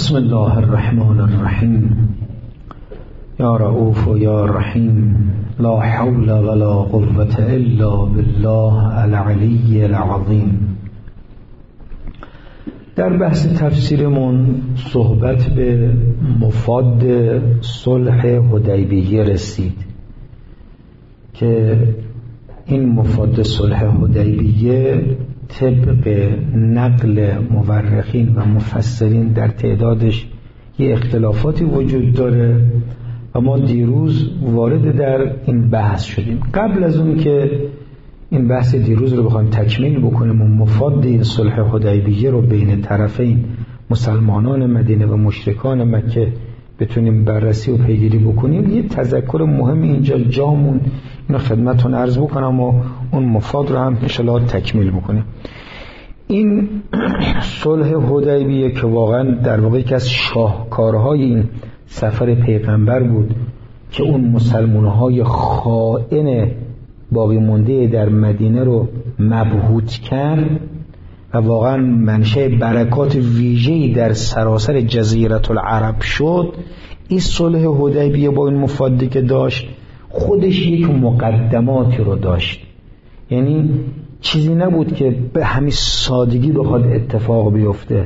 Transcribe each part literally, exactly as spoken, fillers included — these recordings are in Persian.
بسم الله الرحمن الرحیم. یا رؤوف و یا رحیم، لا حول ولا قوة الا بالله العلی العظیم. در بحث تفسیرمون صحبت به مفاد صلح حدیبیه رسید که این مفاد صلح حدیبیه طبق نقل مورخین و مفسرین در تعدادش یه اختلافاتی وجود داره و ما دیروز وارد در این بحث شدیم. قبل از اون که این بحث دیروز رو بخوایم تکمیل بکنیم و مفاد این صلح حدیبیه رو بین طرفین مسلمانان مدینه و مشرکان مکه بتونیم بررسی و پیگیری بکنیم، یه تذکر مهم اینجا جامون اینو خدمتتون عرض بکنم و اون مفاد رو هم انشاءالله تکمیل بکنیم. این صلح حدیبیه که واقعا در واقع یکی از شاهکارهای این سفر پیغمبر بود که اون مسلمانهای خائن باقی مونده در مدینه رو مبهوت کرد و واقعا منشأ برکات ویژه‌ای در سراسر جزیره العرب شد. این صلح حدیبیه با این مفادی که داشت خودش یک مقدماتی رو داشت، یعنی چیزی نبود که به همین سادگی بخواد اتفاق بیفته.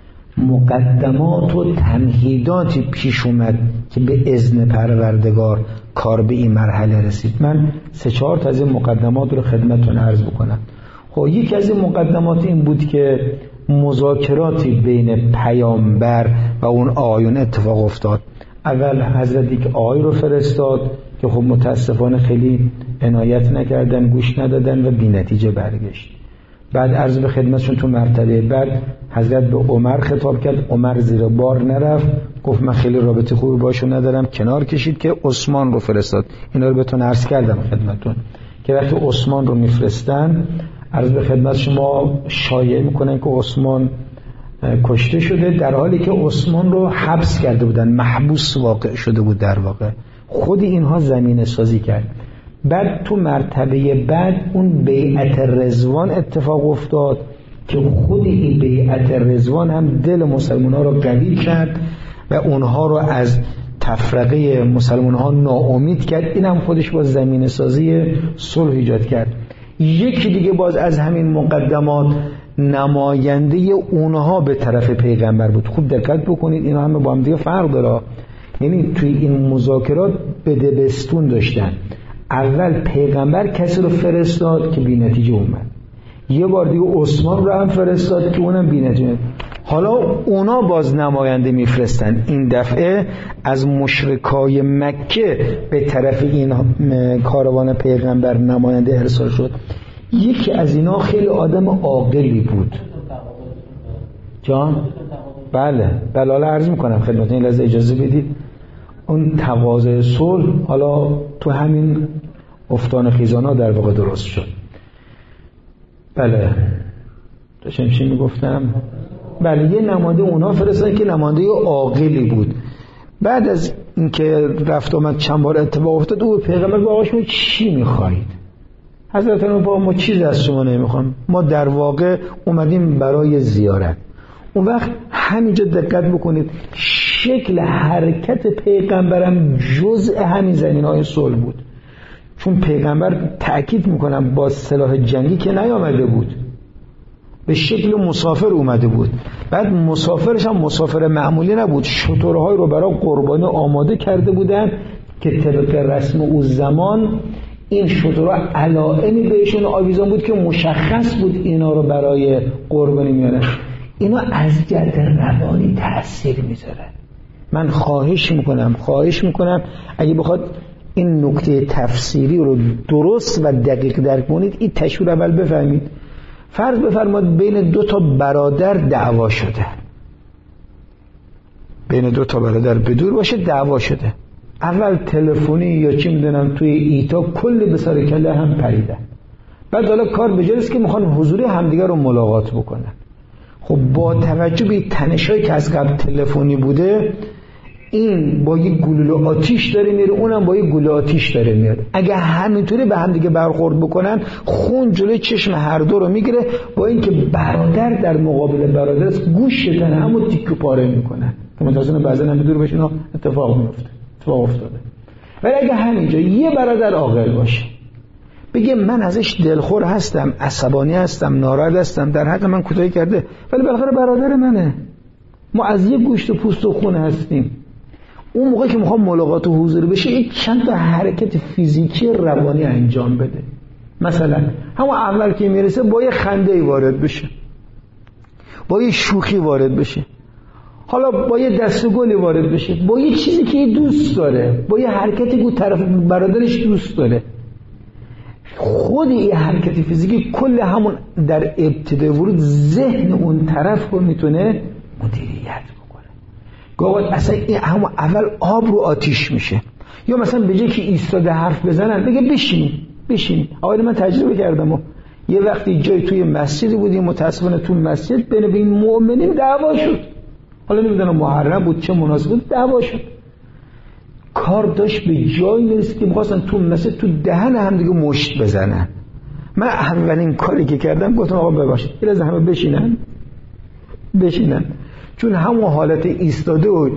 مقدمات و تمهیداتی پیش اومد که به اذن پروردگار کار به این مرحله رسید. من سه چهار تا از این مقدمات رو خدمتتون عرض بکنم. خب یکی از این مقدمات این بود که مذاکراتی بین پیامبر و اون آقایون اتفاق افتاد. اول حضرت یک آقای رو فرستاد که خب متاسفانه خیلی عنایت نکردن، گوش ندادن و بی نتیجه برگشت. بعد عرض به خدمتشون تو مرتبه بعد حضرت به عمر خطاب کرد، عمر زیر بار نرفت، گفت من خیلی رابطه خوبی باشون ندارم، کنار کشید که عثمان رو فرستاد. اینا رو بهتون عرض کردم خدمتتون که وقتی عثمان رو میفرستن عرض به خدمت شما شایعه میکنن که عثمان کشته شده، در حالی که عثمان رو حبس کرده بودن، محبوس واقع شده بود. در واقع خود اینها زمینه سازی کرد. بعد تو مرتبه بعد اون بیعت رضوان اتفاق افتاد که خود این بیعت رضوان هم دل مسلمان ها رو قوی کرد و اونها رو از تفرقه مسلمان ها ناامید کرد. این هم خودش با زمینه سازی صلح ایجاد کرد. یکی دیگه باز از همین مقدمات نماینده اونها به طرف پیغمبر بود. خوب دقت بکنید اینا همه با هم دیگه فرق داره، یعنی توی این مذاکرات بدبستون داشتن. اول پیغمبر کسی رو فرستاد که بی نتیجه اومد، یه بار دیگه عثمان رو هم فرستاد که اونم بی نتیجه. حالا اونا باز نماینده میفرستن. این دفعه از مشرکای مکه به طرف این کاروان پیغمبر نماینده ارسال شد. یکی از اینا خیلی آدم عاقلی بود. جان؟ بله بله حالا عرض میکنم خدمتتون، این لحظه اجازه بدید. اون تقاضای صلح حالا تو همین افتان خیزانا در واقع درست شد. بله داشتم چی میگفتم؟ بله یه نماینده اونا فرستادن که نماینده عاقلی بود. بعد از اینکه رفت آمد چند بار اتفاق افتاد، او پیغمبر با آقاش میگه چی میخواید؟ حضرت با ما چیز از شما نمیخوام، ما در واقع اومدیم برای زیارت. اون وقت همینجا دقت بکنید شکل حرکت پیغمبرم جزء همین زمینه‌های صلح بود، چون پیغمبر تأکید میکنم با سلاح جنگی که نیامده بود، به شکل مسافر اومده بود. بعد مسافرش هم مسافر معمولی نبود، شترهای رو برای قربانی آماده کرده بودن که طبق رسم او زمان این شترها علائمی بهشون آویزان بود که مشخص بود اینا رو برای قربانی میارن. اینا از جهت روانی تأثیر میذاره. من خواهش میکنم خواهش میکنم اگه بخواد این نکته تفسیری رو درست و دقیق درک کنید، این تشبیه اول بفهمید. فرض بفرمایید بین دو تا برادر دعوا شده، بین دو تا برادر بدور باشه دعوا شده، اول تلفنی یا چی میدونم توی ایتا کل به سر کله هم پریدن. بعد حالا کار به جاست که میخوان حضوری همدیگر رو ملاقات بکنن. خب با توجه به تنشایی که از قبل تلفنی بوده، این با یک گلوله آتیش داره میره، اونم با یک گلوله آتیش داره میاد. اگه همینطوری به هم دیگه برخورد بکنن، خون جلوی چشم هر دو رو میگیره، با اینکه برادر در مقابل برادر است، گوش شدن همو تیکه پاره میکنن. که متأسفانه بعضا هم دور بشین اتفاق میفته، اتفاق افتاده. ولی اگه همینجا یه برادر عاقل باشه بگه من ازش دلخور هستم، عصبانی هستم، ناراحت هستم، در حق من کوتاهی کرده، ولی بالاخره برادر منه، ما از یه گوشت و پوست و خون هستیم. اون موقع که میخوام ملاقات و حضور بشه یک چند تا حرکت فیزیکی روانی انجام بده. مثلا همون اول که میرسه با یه خنده‌ای وارد بشه، با یه شوخی وارد بشه، حالا با یه دست گلی وارد بشه، با یه چیزی که دوست داره، با یه حرکتی که طرف برادرش دوست داره. خود یه حرکت فیزیکی کل همون در ابتدای ورود ذهن اون طرف رو میتونه مدیریت بکنه. گاهی اصلا این همون اول آب رو آتیش میشه. یا مثلا به جای که ایستاده حرف بزنن بگه بشین بشین. آقای من تجربه کردم و یه وقتی جای توی مسجدی بودیم، متاسفانه تو مسجد بین این مؤمنین دعوا شد. حالا نمیدونم محرم بود چه مناسبت بود، دعوا شد. کار داشت به جایی میرسید که می‌خواستن تو مسجد تو دهن هم دیگه مشت بزنن. من اولین کاری که کردم گفتم آقا ببخشید یه لحظه همه بشینن بشینن چون همون حالت ایستاده و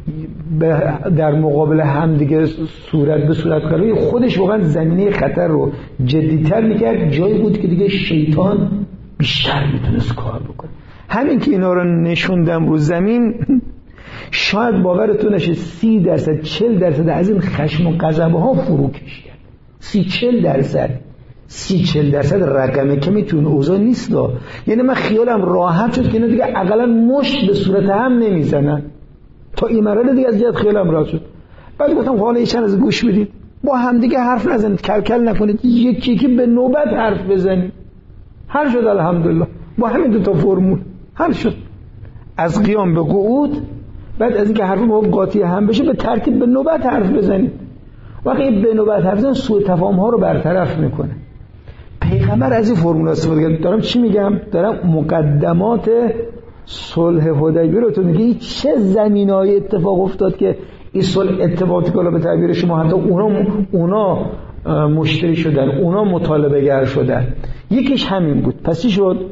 در مقابل هم دیگه صورت به صورت قراری خودش واقعا زمینه خطر رو جدی‌تر میکرد. جایی بود که دیگه شیطان بیشتر میتونست کار بکنه. همین که اینا رو نشوندم رو زمین شاید باورتون نشه سی درصد چل درصد از این خشم و غضب ها فرو کشید. سی چل درصد سی چل درصد رقمه که میتونه اوضاع نیست دا. یعنی من خیالم راحت شد که اینا دیگه اقلا مشت به صورت هم نمیزنن. تا این مرحله دیگه از جد خیالم راحت شد. بعد گفتم حالا ایشان از گوش بدید، با هم دیگه حرف نزنید، کل کل نکنید، یکی یکی به نوبت حرف بزنید. حل شد الحمدلله با همین دو تا فرمول حل شد. از قیام به قعود، بعد از اینکه حرف با قاطی هم بشه به ترتیب به نوبت حرف بزنید. وقتی به نوبت حرف بزنید سوء تفاهم ها رو برطرف میکنه. پیغمبر از این فرمول استفاده کرد. دارم چی میگم؟ دارم مقدمات صلح حدیبیه رو تو میگی چه زمینه‌ای اتفاق افتاد که این صلح اتفاقی که به تعبیر شما حتی اونا اونا مشتری شدن، اونا مطالبه گر شدن. یکیش همین بود. پس چی شد؟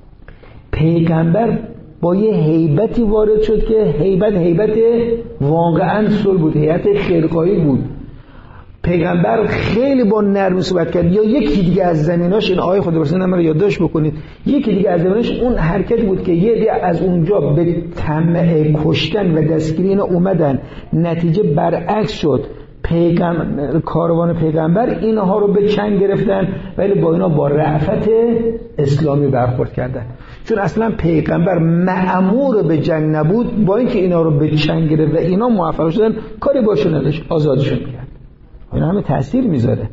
پیغمبر با یه هیبتی وارد شد که هیبت هیبت واقعا صلح بود، هیبت خرقایی بود. پیغمبر خیلی با نرمی صحبت کرد. یا یکی دیگه از زمیناش این آیه خود برسید من رو یادداشت بکنید، یکی دیگه از زمیناش اون حرکت بود که یه دیگه از اونجا به طمع کشتن و دستگیری اینا اومدن، نتیجه برعکس شد. پیغمبر کاروان پیغمبر اینها رو به چنگ گرفتن ولی با اینا با رأفت اسلامی برخورد کردن. چون اصلا پیغمبر مأمور به جنگ نبود، با اینکه اینا رو به چنگ گرفت و اینا موفق شدن کاری باشون نداشت، آزادشون کرد. اینا همه تأثیر میذاره.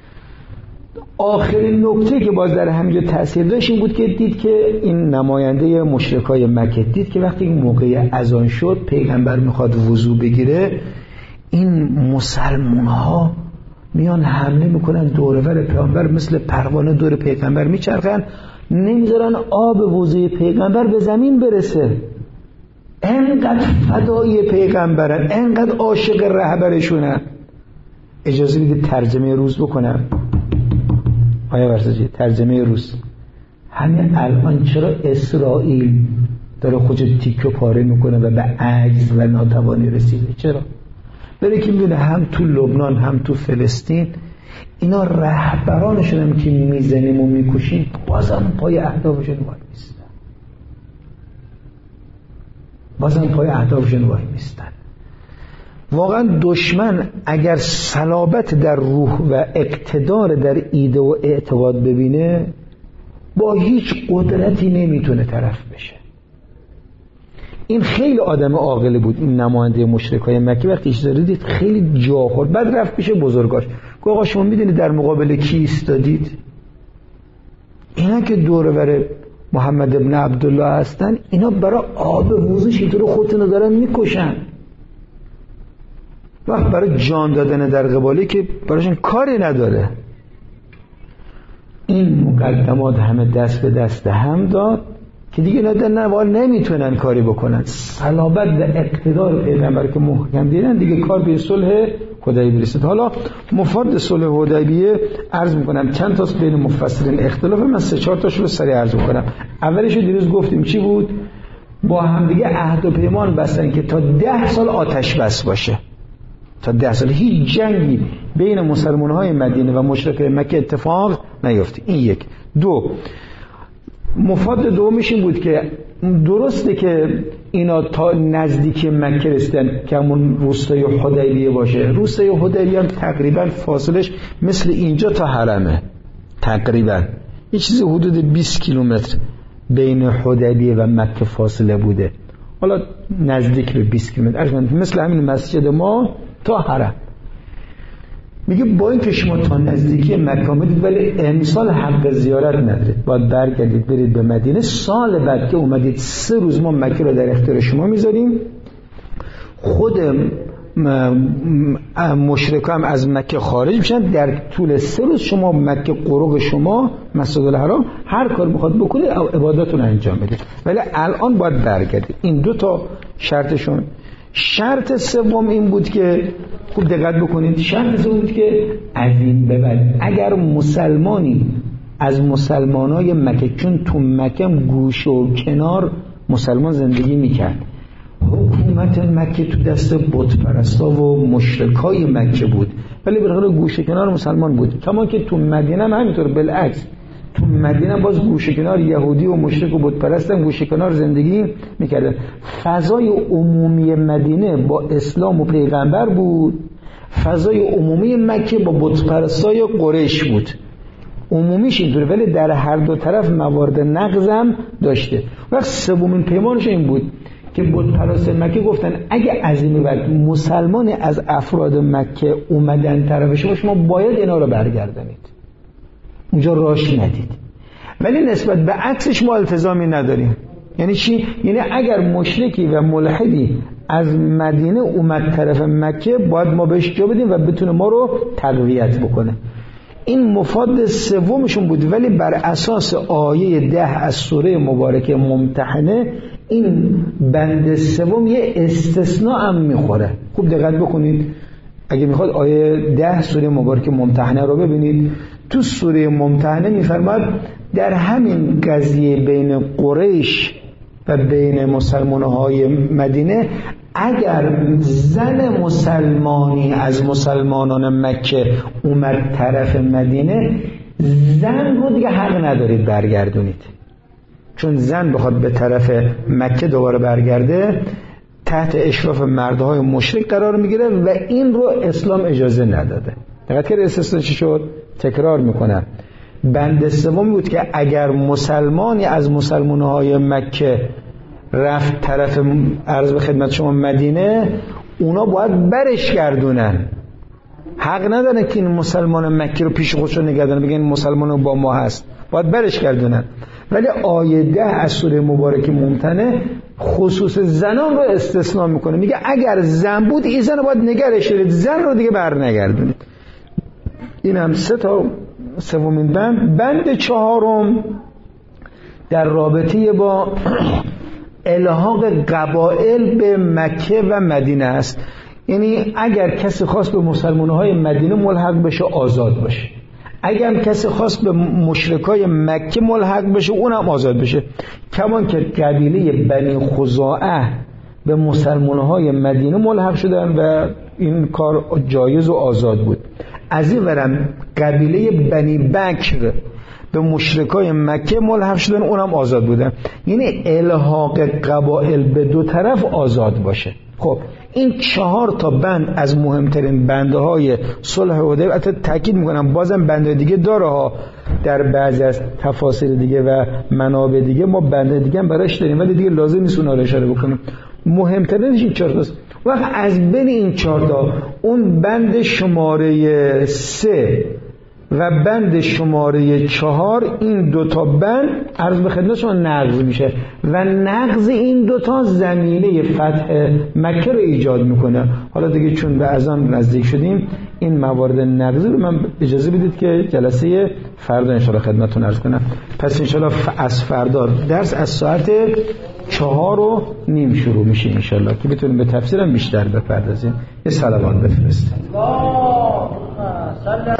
آخرین نکته که باز در همینجا تأثیر داشت این بود که دید که این نماینده مشرکای مکه دید که وقتی این موقع اذان شد پیغمبر میخواد وضو بگیره، این مسلمان ها میان حمله میکنن دورور پیغمبر، مثل پروانه دور پیغمبر میچرخن، نمیذارن آب وضوی پیغمبر به زمین برسه. انقدر فدای پیغمبرن، انقدر عاشق رهبرشونن. اجازه میده ترجمه روز بکنم؟ آیا ورزشی ترجمه روز همین الان چرا اسرائیل داره خودش تیکه پاره میکنه و به عجز و ناتوانی رسیده؟ چرا؟ برای که میدونه هم تو لبنان هم تو فلسطین اینا رهبرانشون هم که میزنیم و میکشیم بازم پای اهدافشون وای میستن، بازم پای اهدافشون وای میستن. واقعا دشمن اگر صلابت در روح و اقتدار در ایده و اعتقاد ببینه با هیچ قدرتی نمیتونه طرف بشه. این خیلی آدم عاقلی بود این نماینده مشرکای مکه. وقتی اجازه دید خیلی جا خورد، بعد رفت پیش بزرگاش گفت آقا شما میدونید در مقابل کی ایستادید؟ اینا که دور و بر محمد ابن عبدالله هستن، اینا برای آب وضو شیطور خودتون دارن میکشن. وقت برای جان دادن در قباله که برایشون کاری نداره. این مقدمات همه دست به دست هم داد که دیگه ندن نمیتونن کاری بکنن. صلابت و اقتدار پیغمبر که محکم دیدن دیگه کار به صلح حدیبیه رسید. حالا مفاد صلح حدیبیه عرض میکنم چند تاست بین مفسرین اختلاف، من سه چهار تاشو رو سریع عرض میکنم. اولش رو دیروز گفتیم چی بود؟ با هم دیگه عهد و پیمان بستن که تا ده سال آتش بس باشه، تا ده سال هیچ جنگی بین مسلمان‌های مدینه و مشرکان مکه اتفاق نیفته. این یک. دو، مفاد دومش این بود که درسته که اینا تا نزدیک مکه رسیدن که همون روستای حدیبیه باشه، روستای حدیبیه هم تقریبا فاصلش مثل اینجا تا حرمه، تقریبا یه چیزی حدود بیست کیلومتر بین حدیبیه و مکه فاصله بوده، حالا نزدیک به بیست کیلومتر، مثل همین مسجد ما تا حرم. میگه با این که شما تا نزدیکی مکه آمدید ولی امسال حق زیارت ندارید، باید برگردید برید به مدینه. سال بعد که اومدید سه روز ما مکه رو در اختیار شما میذاریم، خود مشرکان هم از مکه خارج میشن، در طول سه روز شما مکه قرق شما مسجد الحرام هر کار میخواد بکنید او عبادتون انجام بدید، ولی الان باید برگردید. این دو تا شرطشون. شرط سوم این بود که خوب دقت بکنید، شرط سوم بود که از این به بعد اگر مسلمانی از مسلمانای مکه، چون تو مکه گوش و کنار مسلمان زندگی میکرد، حکومت مکه تو دست بت پرستا و مشرکای مکه بود، ولی بالاخره گوش کنار مسلمان بود. کما که تو مدینه هم همینطور، بالعکس تو مدینه باز گوشه کنار یهودی و مشرک و بت پرستن گوشه کنار زندگی میکردن. فضای عمومی مدینه با اسلام و پیغمبر بود، فضای عمومی مکه با بت پرستای قریش بود، عمومیش اینطوره، ولی در هر دو طرف موارد نقض هم داشته. وقت سومین پیمانش این بود که بت پرست مکه گفتن اگه از این بعد مسلمان از افراد مکه اومدن طرف شما، شما باید اینا رو برگردانید، اونجا راش ندید. ولی نسبت به عکسش ما التزامی نداریم. یعنی چی؟ یعنی اگر مشرکی و ملحدی از مدینه اومد طرف مکه، باید ما بهش جا بدیم و بتونه ما رو تقویت بکنه. این مفاد سومشون بود، ولی بر اساس آیه ده از سوره مبارکه ممتحنه این بند سوم یه استثناء هم میخوره. خوب دقت بکنید، اگه میخواد آیه ده سوره مبارکه ممتحنه رو ببینید، تو سوره ممتحنه میفرماد در همین قضیه بین قریش و بین مسلمانهای مدینه، اگر زن مسلمانی از مسلمانان مکه اومد طرف مدینه، زن رو دیگه حق ندارید برگردونید، چون زن بخواد به طرف مکه دوباره برگرده تحت اشراف مردهای مشرک قرار میگیره و این رو اسلام اجازه نداده. دقت کرد استثنا چی شد؟ تکرار میکنم، بند سومی بود که اگر مسلمانی از مسلمانهای مکه رفت طرف عرض به خدمت شما مدینه، اونا باید برش گردونن، حق نداره که این مسلمان مکه رو پیش خودشون نگه دارن بگن مسلمان با ما هست، باید برش گردونن. ولی آیه ده از سوره مبارکه ممتنه خصوص زنان رو استثناء میکنه، میگه اگر زن بود این زن رو باید نگرش دارید، زن رو دیگه بر نگردونید. این هم سه تا سومین بند. بند چهارم در رابطه با الحاق قبایل به مکه و مدینه است. یعنی اگر کسی خواست به مسلمانهای مدینه ملحق بشه آزاد باشه، اگر هم کسی خواست به مشرکای مکه ملحق بشه اونم آزاد بشه. کمان که قبیله بنی خزاعه به مسلمانهای مدینه ملحق شدن و این کار جایز و آزاد بود. از این ورم قبیله بنی بکر به مشرکای مکه ملحق شدن، اونم آزاد بودن. یعنی الحاق قبایل به دو طرف آزاد باشه. خب این چهار تا بند از مهمترین بندهای صلح حدیبیه. البته تاکید میکنم بازم بند دیگه داره ها، در بعضی از تفاسیر دیگه و منابع دیگه ما بند دیگه هم براش داریم، ولی دیگه لازم نیست اونها رو اشاره بکنیم. مهمترینش این چهار تاست. وقت از بین این چهار تا اون بند شماره سه و بند شماره چهار، این دوتا بند عرض به خدمت شما نقض میشه و نقض این دوتا زمینه فتح مکه رو ایجاد میکنه. حالا دیگه چون به اذان نزدیک شدیم این موارد نقضی رو من اجازه بدید که جلسه فردا انشاءالله خدمتتون عرض کنم. پس انشاءالله از فردا درس از ساعت چهار و نیم شروع میشه انشاءالله که بتونیم به تفسیرم بیشتر بپردازیم. یه صلوات بفرستید.